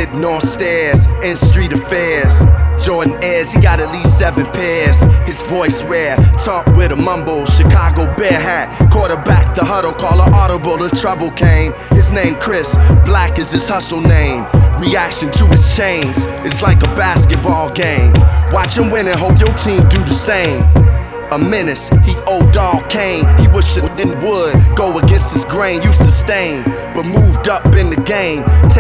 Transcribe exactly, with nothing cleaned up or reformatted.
sitting on stairs in street affairs. Jordan Airs, he got at least seven pairs. His voice rare, talk with a mumble. Chicago Bear hat, quarterback the huddle, call her audible if trouble came. His name Chris, Black is his hustle name. Reaction to his chains, it's like a basketball game. Watch him win and hope your team do the same. A menace, he old dog Kane. He was shit in wood, go against his grain. Used to stain, but moved up in the game.